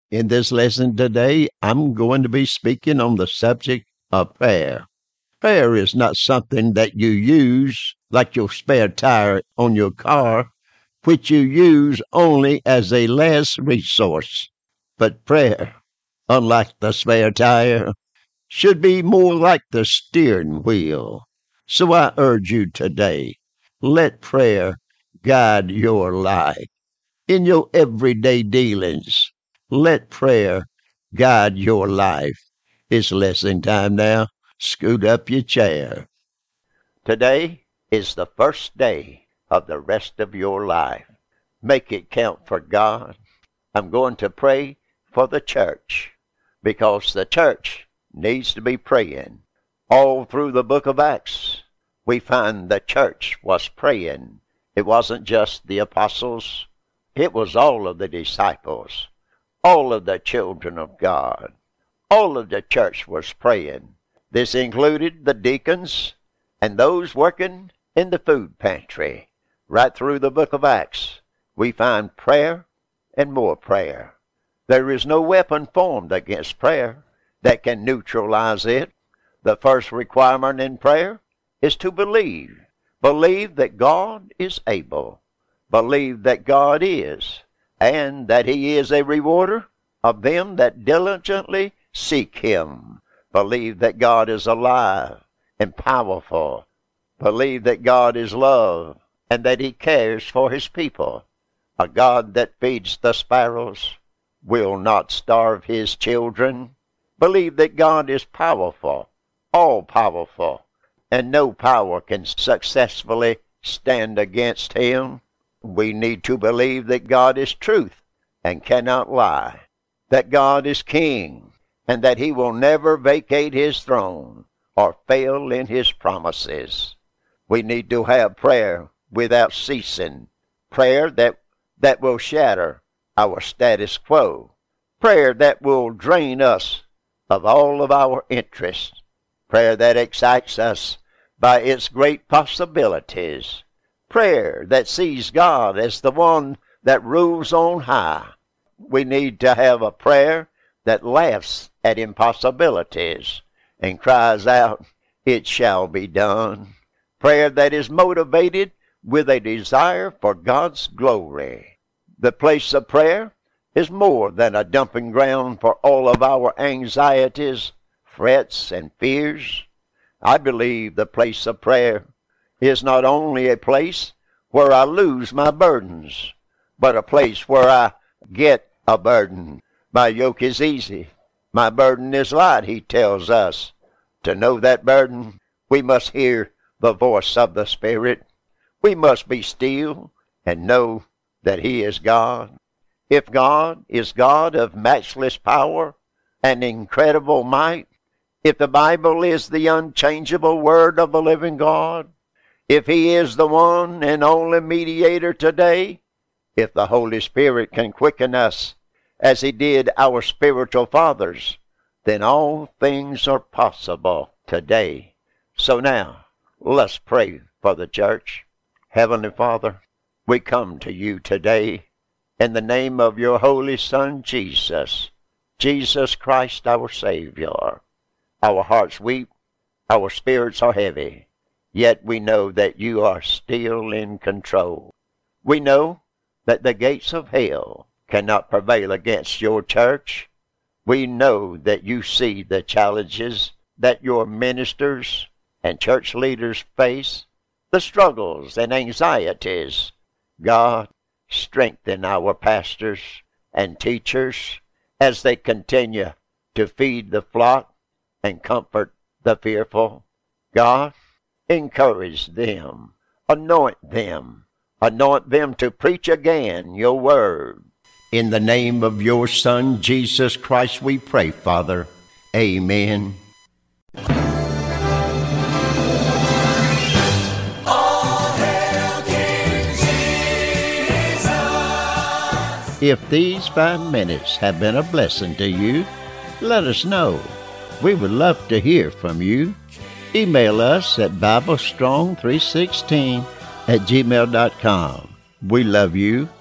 In this lesson today, I'm going to be speaking on the subject of prayer. Prayer is not something that you use like your spare tire on your car, which you use only as a last resource. But prayer, unlike the spare tire, should be more like the steering wheel. So I urge you today, let prayer guide your life. In your everyday dealings, let prayer guide your life. It's lesson time now. Scoot up your chair. Today is the first day of the rest of your life. Make it count for God. I'm going to pray for the church because the church needs to be praying. All through the book of Acts, we find the church was praying. It wasn't just the apostles. It was all of the disciples, all of the children of God. All of the church was praying. This included the deacons and those working in the food pantry. Right through the book of Acts, we find prayer and more prayer. There is no weapon formed against prayer that can neutralize it. The first requirement in prayer is to believe. Believe that God is able. Believe that God is, and that He is a rewarder of them that diligently seek Him. Believe that God is alive and powerful. Believe that God is love and that He cares for His people. A God that feeds the sparrows will not starve His children. Believe that God is powerful, all-powerful, and no power can successfully stand against Him. We need to believe that God is truth and cannot lie, that God is king, and that He will never vacate His throne or fail in His promises. We need to have prayer without ceasing, prayer that will shatter our status quo, prayer that will drain us of all of our interests, prayer that excites us by its great possibilities, prayer that sees God as the one that rules on high. We need to have a prayer that laughs at impossibilities and cries out, "It shall be done." Prayer that is motivated with a desire for God's glory. The place of prayer is more than a dumping ground for all of our anxieties, frets, and fears. I believe the place of prayer is not only a place where I lose my burdens, but a place where I get a burden. My yoke is easy. My burden is light, He tells us. To know that burden, we must hear the voice of the Spirit. We must be still and know that He is God. If God is God of matchless power and incredible might, if the Bible is the unchangeable Word of the living God, if He is the one and only mediator today, if the Holy Spirit can quicken us as He did our spiritual fathers, then all things are possible today. So now, let's pray for the church. Heavenly Father, we come to You today in the name of Your Holy Son, Jesus Christ, our Savior. Our hearts weep, our spirits are heavy, yet we know that You are still in control. We know that the gates of hell cannot prevail against Your church. We know that You see the challenges that Your ministers and church leaders face, the struggles and anxieties. God, strengthen our pastors and teachers as they continue to feed the flock and comfort the fearful. God, encourage them, anoint them to preach again Your word. In the name of Your Son, Jesus Christ, we pray, Father. Amen. If these 5 minutes have been a blessing to you, let us know. We would love to hear from you. Email us at BibleStrong316 @gmail.com. We love you